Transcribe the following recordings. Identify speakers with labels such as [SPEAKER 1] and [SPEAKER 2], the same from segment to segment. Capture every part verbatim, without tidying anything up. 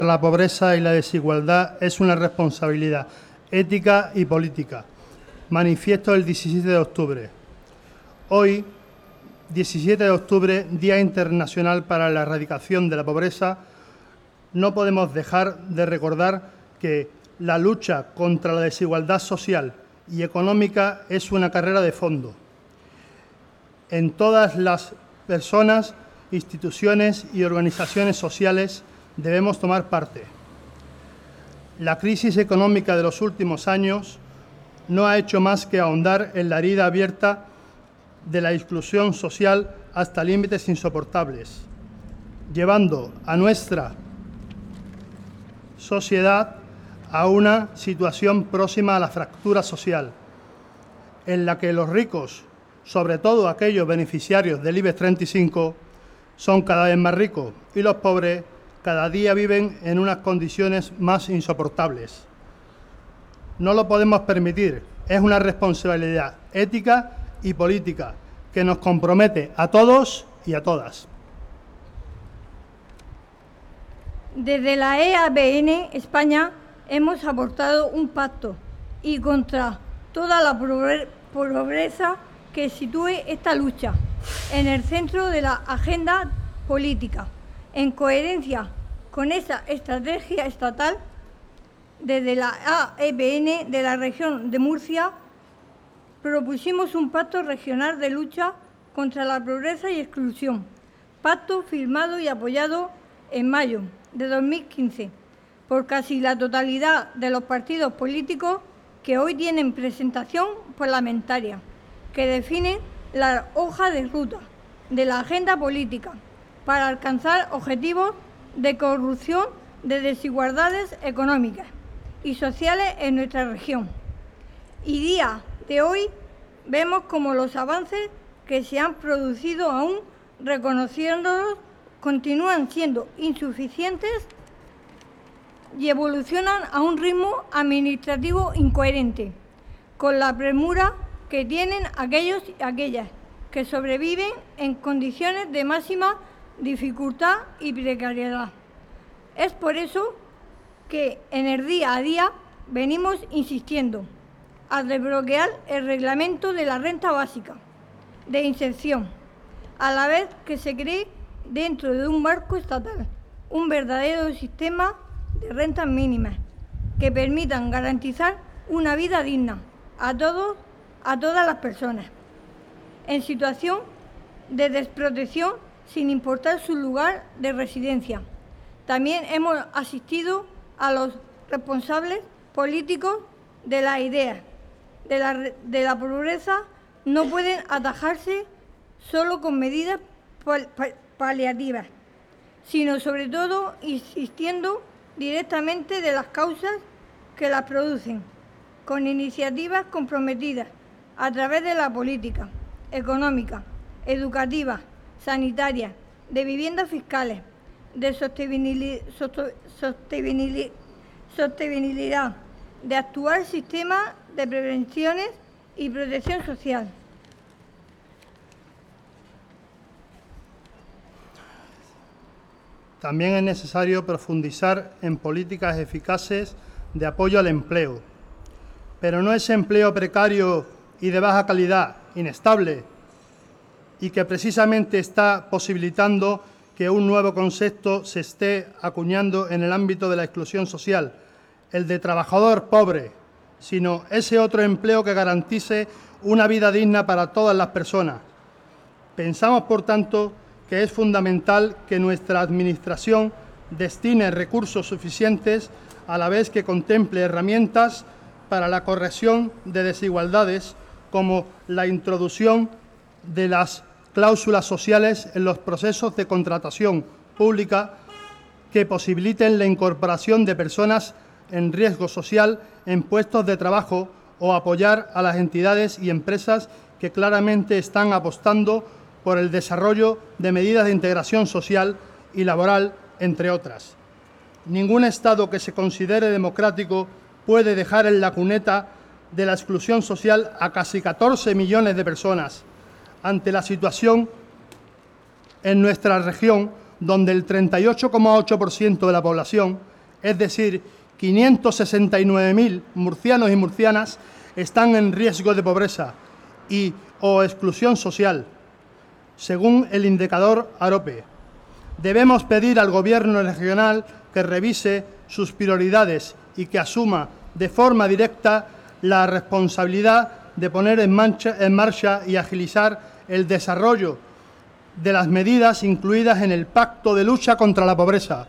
[SPEAKER 1] La pobreza y la desigualdad es una responsabilidad ética y política. Manifiesto el diecisiete de octubre. Hoy, diecisiete de octubre, Día Internacional para la Erradicación de la Pobreza, no podemos dejar de recordar que la lucha contra la desigualdad social y económica es una carrera de fondo. En todas las personas, instituciones y organizaciones sociales debemos tomar parte. La crisis económica de los últimos años no ha hecho más que ahondar en la herida abierta de la exclusión social hasta límites insoportables, llevando a nuestra sociedad a una situación próxima a la fractura social, en la que los ricos, sobre todo aquellos beneficiarios del IBEX treinta y cinco, son cada vez más ricos y los pobres cada día viven en unas condiciones más insoportables. No lo podemos permitir. Es una responsabilidad ética y política que nos compromete a todos y a todas.
[SPEAKER 2] Desde la E A B N España hemos aportado un pacto y contra toda la pobreza que sitúe esta lucha en el centro de la agenda política. En coherencia con esa estrategia estatal, desde la A E B N de la región de Murcia propusimos un pacto regional de lucha contra la pobreza y exclusión, pacto firmado y apoyado en mayo de dos mil quince por casi la totalidad de los partidos políticos que hoy tienen presentación parlamentaria, que definen la hoja de ruta de la agenda política para alcanzar objetivos de corrupción, de desigualdades económicas y sociales en nuestra región. Y día de hoy vemos como los avances que se han producido, aún reconociéndolos, continúan siendo insuficientes y evolucionan a un ritmo administrativo incoherente, con la premura que tienen aquellos y aquellas que sobreviven en condiciones de máxima dificultad y precariedad. Es por eso que en el día a día venimos insistiendo a desbloquear el reglamento de la renta básica de inserción, a la vez que se cree dentro de un marco estatal un verdadero sistema de rentas mínimas que permitan garantizar una vida digna a todos, a todas las personas en situación de desprotección, sin importar su lugar de residencia. También hemos asistido a los responsables políticos de las ideas de la, de la pobreza no pueden atajarse solo con medidas pal, pal, paliativas, sino sobre todo insistiendo directamente de las causas que las producen, con iniciativas comprometidas a través de la política económica, educativa, sanitaria, de viviendas fiscales, de sostenibilidad, sostenibilidad, de actuar sistema de prevenciones y protección social.
[SPEAKER 1] También es necesario profundizar en políticas eficaces de apoyo al empleo, pero no ese empleo precario y de baja calidad, inestable, y que precisamente está posibilitando que un nuevo concepto se esté acuñando en el ámbito de la exclusión social, el de trabajador pobre, sino ese otro empleo que garantice una vida digna para todas las personas. Pensamos, por tanto, que es fundamental que nuestra Administración destine recursos suficientes a la vez que contemple herramientas para la corrección de desigualdades, como la introducción de las cláusulas sociales en los procesos de contratación pública que posibiliten la incorporación de personas en riesgo social en puestos de trabajo o apoyar a las entidades y empresas que claramente están apostando por el desarrollo de medidas de integración social y laboral, entre otras. Ningún Estado que se considere democrático puede dejar en la cuneta de la exclusión social a casi catorce millones de personas, ante la situación en nuestra región, donde el treinta y ocho coma ocho por ciento de la población es decir, quinientos sesenta y nueve mil murcianos y murcianas están en riesgo de pobreza y o exclusión social, según el indicador AROPE. Debemos pedir al Gobierno regional que revise sus prioridades y que asuma de forma directa la responsabilidad de poner en marcha, en marcha y agilizar el desarrollo de las medidas incluidas en el Pacto de Lucha contra la Pobreza.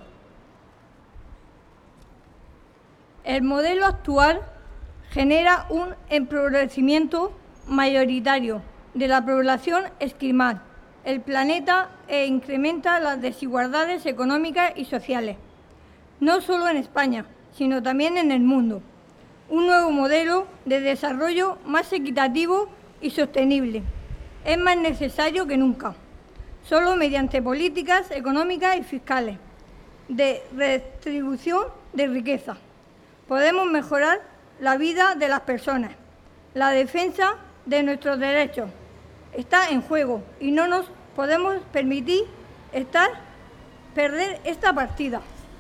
[SPEAKER 2] El modelo actual genera un empobrecimiento mayoritario de la población esquimal, el planeta e incrementa las desigualdades económicas y sociales, no solo en España, sino también en el mundo. Un nuevo modelo de desarrollo más equitativo y sostenible es más necesario que nunca. Solo mediante políticas económicas y fiscales de redistribución de riqueza podemos mejorar la vida de las personas. La defensa de nuestros derechos está en juego y no nos podemos permitir estar, perder esta partida.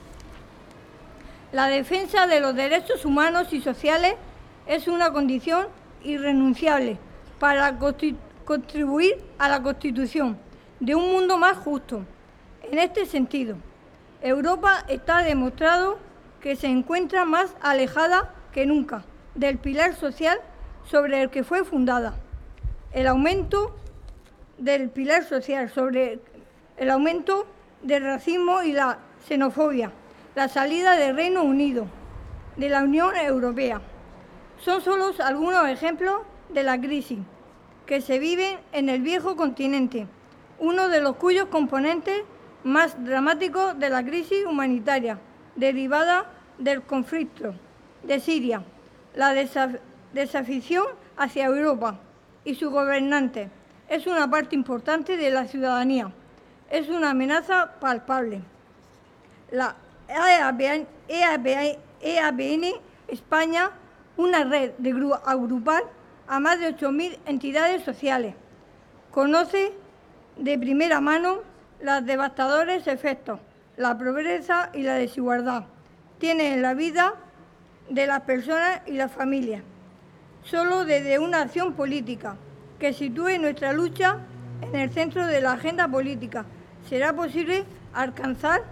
[SPEAKER 2] La defensa de los derechos humanos y sociales es una condición irrenunciable para contribuir a la constitución de un mundo más justo. En este sentido, Europa está demostrado que se encuentra más alejada que nunca del pilar social sobre el que fue fundada. El aumento del pilar social sobre el aumento del racismo y la xenofobia, la salida del Reino Unido de la Unión Europea, son solo algunos ejemplos de la crisis que se vive en el viejo continente, uno de los cuyos componentes más dramáticos de la crisis humanitaria derivada del conflicto de Siria, la desaf- desafición hacia Europa y sus gobernantes es una parte importante de la ciudadanía, es una amenaza palpable. La E A B N España, una red de gru- agrupar a más de ocho mil entidades sociales, conoce de primera mano los devastadores efectos, la pobreza y la desigualdad tiene en la vida de las personas y las familias. Solo desde una acción política que sitúe nuestra lucha en el centro de la agenda política será posible alcanzar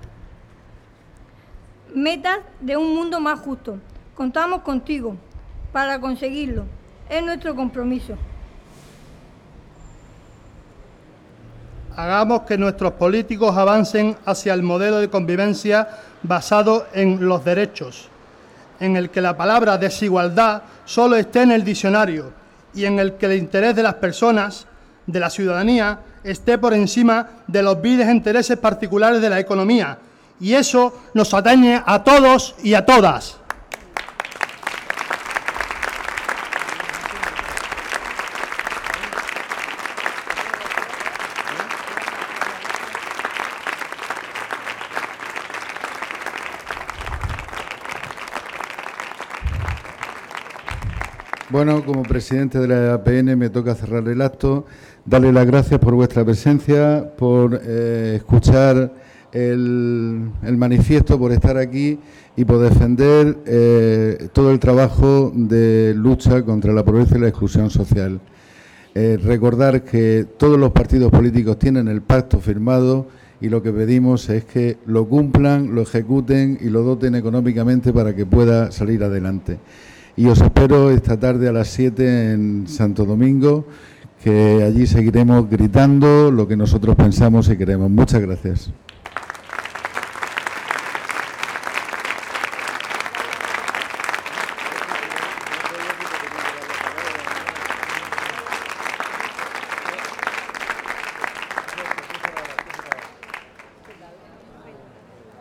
[SPEAKER 2] metas de un mundo más justo. Contamos contigo para conseguirlo. Es nuestro compromiso.
[SPEAKER 1] Hagamos que nuestros políticos avancen hacia el modelo de convivencia basado en los derechos, en el que la palabra desigualdad solo esté en el diccionario y en el que el interés de las personas, de la ciudadanía, esté por encima de los viles intereses particulares de la economía. Y eso nos atañe a todos y a todas.
[SPEAKER 3] Bueno, como presidente de la E A P N me toca cerrar el acto. Darle las gracias por vuestra presencia, por eh, escuchar el, el manifiesto, por estar aquí y por defender eh, todo el trabajo de lucha contra la pobreza y la exclusión social. Eh, recordar que todos los partidos políticos tienen el pacto firmado y lo que pedimos es que lo cumplan, lo ejecuten y lo doten económicamente para que pueda salir adelante. Y os espero esta tarde a las siete en Santo Domingo, que allí seguiremos gritando lo que nosotros pensamos y queremos. Muchas gracias.